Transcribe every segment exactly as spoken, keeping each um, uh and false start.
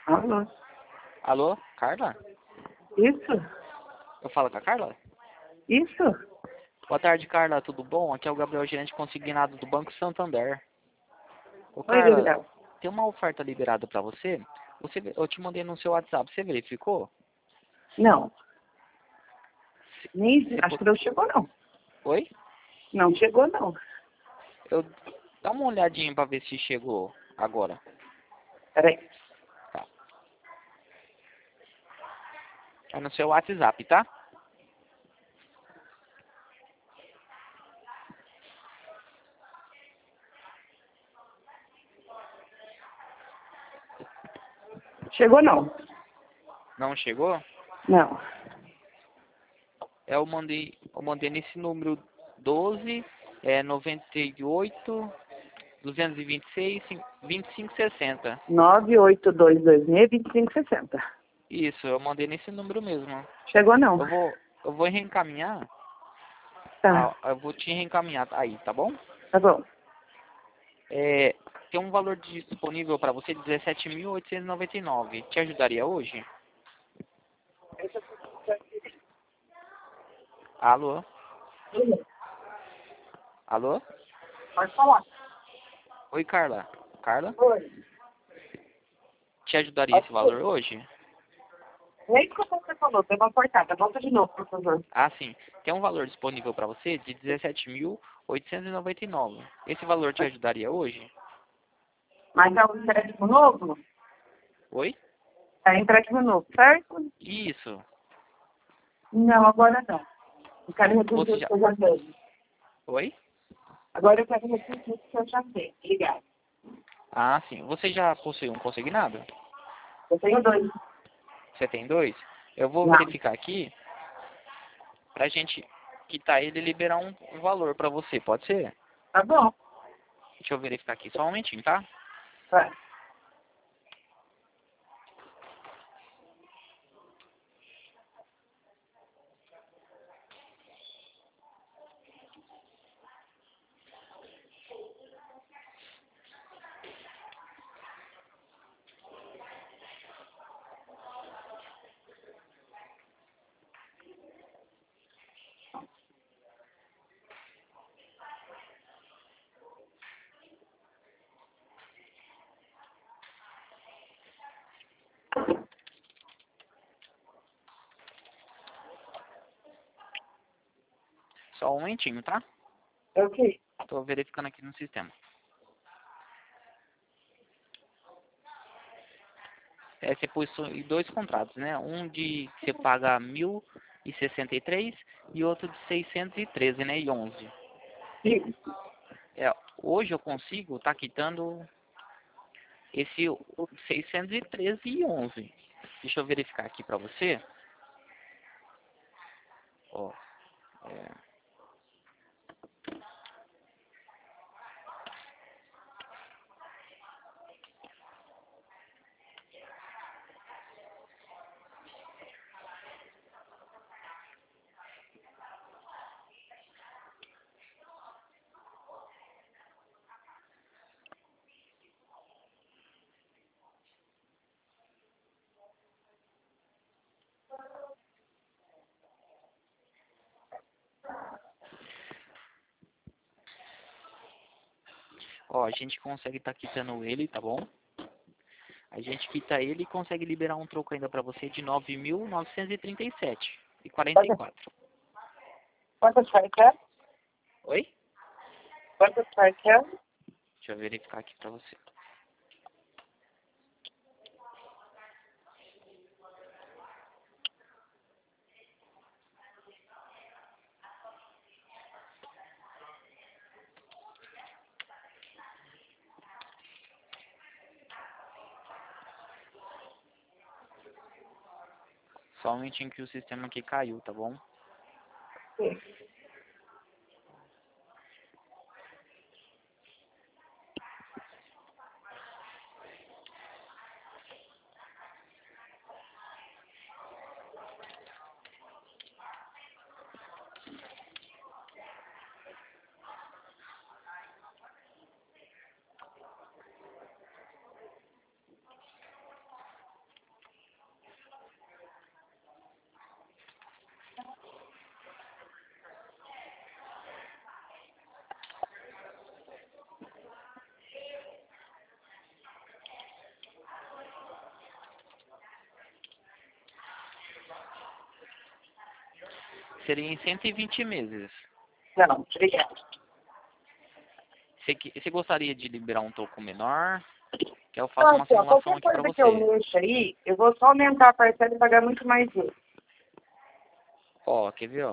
Alô? Alô, Carla? Isso? Eu falo com a Carla? Isso? Boa tarde, Carla, tudo bom? Aqui é o Gabriel, gerente consignado do Banco Santander. Ô, Oi, Carla, Gabriel. tem uma oferta liberada para você? Você? Eu te mandei no seu WhatsApp, você verificou? Não. Nem, Você acho po- que não chegou, não. Oi? Não chegou, não. Eu... Dá uma olhadinha para ver se chegou agora. Peraí. Tá. É no seu WhatsApp, tá? Chegou, não. Não chegou? Não. Eu mandei, eu mandei nesse número doze, é, noventa e oito, duzentos e vinte e seis, vinte e cinco sessenta. nove oito dois dois seis, dois cinco seis zero. Isso, eu mandei nesse número mesmo. Chegou, não. Eu vou, eu vou reencaminhar. Tá. Ah, eu vou te reencaminhar aí, tá bom? Tá bom. É, tem um valor disponível para você de dezessete mil oitocentos e noventa e nove. Te ajudaria hoje? Alô? Alô? Pode falar. Oi, Carla. Carla? Oi. Te ajudaria esse Ok. valor hoje? Nem que você falou, deu uma cortada. Volta de novo, por favor. Ah, sim. Tem um valor disponível para você de dezessete mil oitocentos e noventa e nove. Esse valor te ajudaria hoje? Mas é um empréstimo novo? Oi? É empréstimo novo, certo? Isso. Não, agora não. Eu quero reduzir Você o já... que eu já tenho. Oi? Agora eu quero reduzir o que eu já tenho. Obrigada. Ah, sim. Você já possui um consignado? Eu tenho dois. Você tem dois? Eu vou Não. verificar aqui pra gente quitar ele e liberar um, um valor pra você, pode ser? Tá bom. Deixa eu verificar aqui só um momentinho, tá? Vai. Só um momentinho, tá? Ok. Tô verificando aqui no sistema. É, você possui dois contratos, né? Um de que você paga mil e sessenta e três e outro de seiscentos e treze, né? E onze. Sim. É, hoje eu consigo tá quitando esse seiscentos e treze e onze. Deixa eu verificar aqui pra você. Ó, é, ó, a gente consegue tá quitando ele, tá bom? A gente quita ele e consegue liberar um troco ainda pra você de nove mil novecentos e trinta e sete e quarenta e Quantas, quatro. quantas parcelas? Oi? Quantas parcelas? Deixa eu verificar aqui pra você. Só um momentinho que o sistema aqui caiu, tá bom? Sim. seria em cento e vinte meses. Não, obrigada. Você, que- você gostaria de liberar um troco menor? Que eu faço uma Então, ó, simulação qualquer aqui pra coisa que eu você. mexa aí, eu vou só aumentar a parcela e pagar muito mais juros. Ó, quer ver, ó?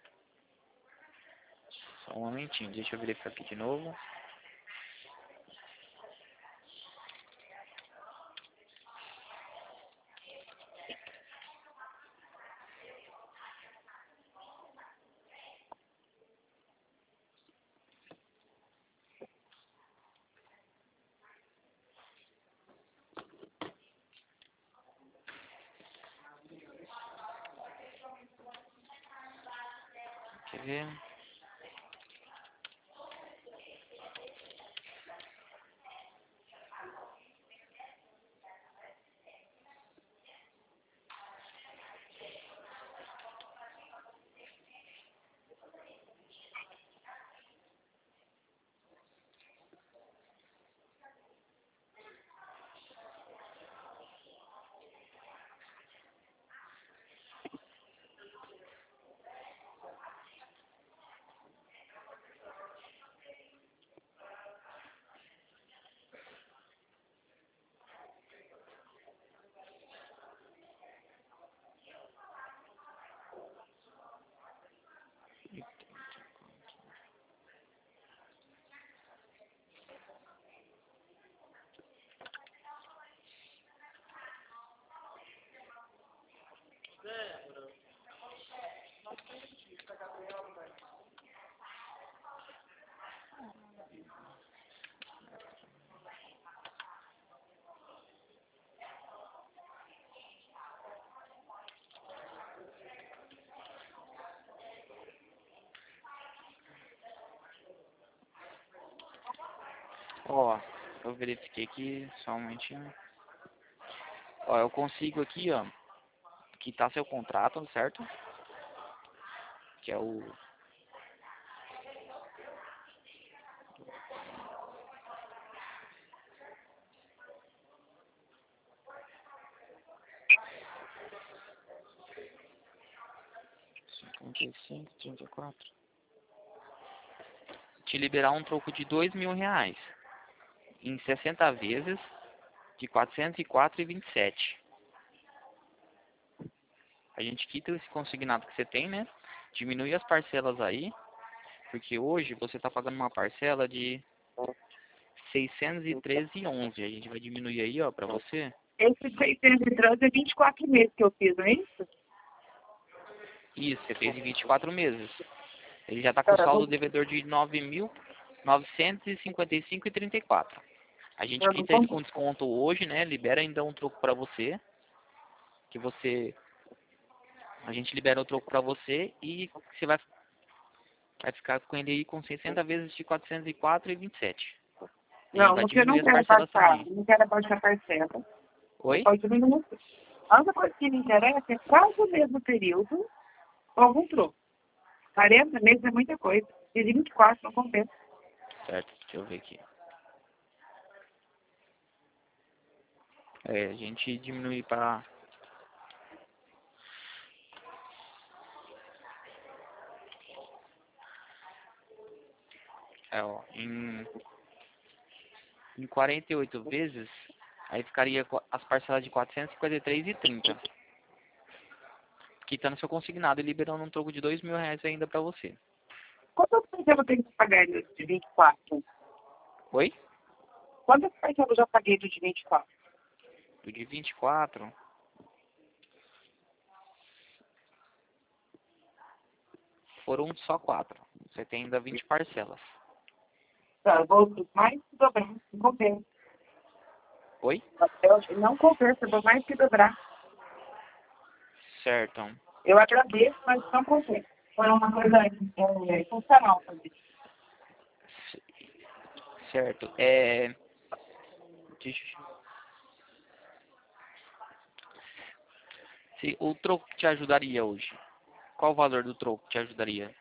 Só um momentinho, deixa eu verificar aqui de novo. Quer ver? Ó, eu verifiquei aqui, só um momentinho. Ó, eu consigo aqui, ó, quitar seu contrato, certo? Que é o... cinquenta e cinco, trinta e quatro. Te liberar um troco de dois mil reais. Em sessenta vezes, de quatrocentos e quatro reais e vinte e sete centavos. A gente quita esse consignado que você tem, né? Diminui as parcelas aí. Porque hoje você está pagando uma parcela de seiscentos e treze reais e onze centavos. A gente vai diminuir aí, ó, pra você. Esse seiscentos e treze é vinte e quatro meses que eu fiz, não é isso? Isso, você fez em vinte e quatro meses. Ele já está com Cara, saldo vou... devedor de nove mil novecentos e cinquenta e cinco reais e trinta e quatro centavos. A gente eu não quita ele consigo. com desconto hoje, né? Libera ainda um troco pra você. Que você... A gente libera o troco pra você e você vai, vai ficar com ele aí com sessenta vezes de quatrocentos e quatro reais e vinte e sete centavos. A gente Não, vai porque eu diminuir não as quero parcelas baixar, também. não quero baixar a parcela. Eu Oi? posso diminuir. A única coisa que me interessa é quase o mesmo período com algum troco. quarenta meses é muita coisa. E vinte e quatro não compensa. Certo, deixa eu ver aqui. É, a gente diminui para... É, ó, em, em quarenta e oito vezes, aí ficaria co- as parcelas de quatrocentos e cinquenta e três reais e trinta centavos. Quitando seu consignado e liberando um troco de dois mil reais ainda pra você. Quantas parcelas eu tenho que pagar nesse de vinte e quatro? Oi? Quantas parcelas eu já paguei do de vinte e quatro? Do de vinte e quatro, foram só quatro. Você tem ainda vinte parcelas. Tá, eu vou mais que dobrar. Não compensa. Oi? Eu, não compensa, eu vou mais que dobrar. Certo. Eu agradeço, mas não compensa. Foi uma coisa é, funcional também. C- Certo. É... Deixa eu... Se o troco te ajudaria hoje, qual o valor do troco te ajudaria?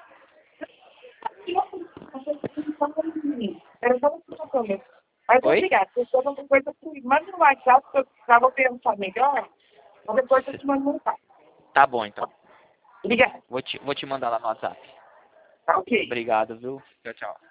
Era só um compromisso. Mas Oi? obrigado. Se for alguma coisa que manda no WhatsApp, que eu precisava pensar melhor, qualquer coisa eu te mando no WhatsApp. Tá bom, então. Obrigada. Vou te, vou te mandar lá no WhatsApp. Tá ok. Obrigado, viu? Tchau, tchau.